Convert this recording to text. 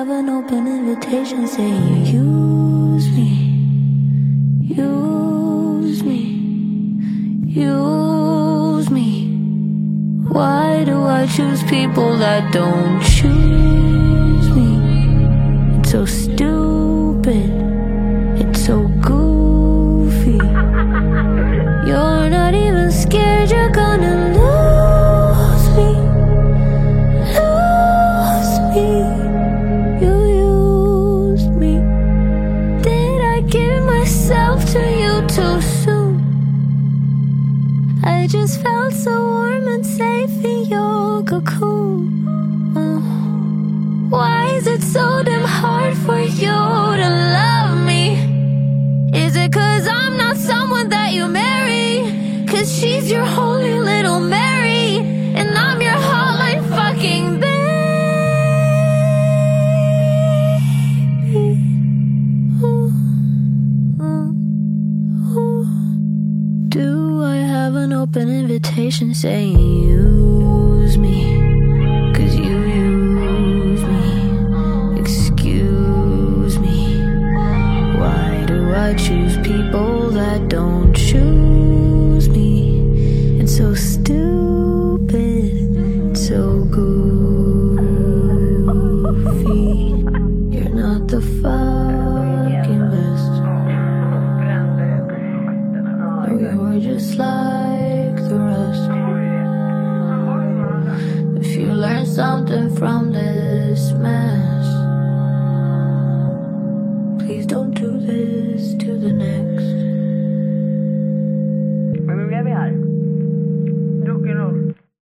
have an open invitation saying use me, use me, use me. Why do I choose people that don't choose me? It's so stupid, it's so goofy. You're not even scared you're gonna lose me, lose me. You used me. Did I give myself to you too soon? I just felt so warm and safe in your cocoon. Why is it so damn hard for you to love me? Is it 'cause I'm not someone that you marry? 'Cause she's your holy little Mary, and I'm your hotline fucking baby. Do I have an open invitation saying use me? 'Cause you use me. Excuse me. Why do I choose people that don't choose me? It's so stupid, it's so goofy. You're not the fucking best. No, you're just like the rest. If you learn something from this mess, please don't do this to the next.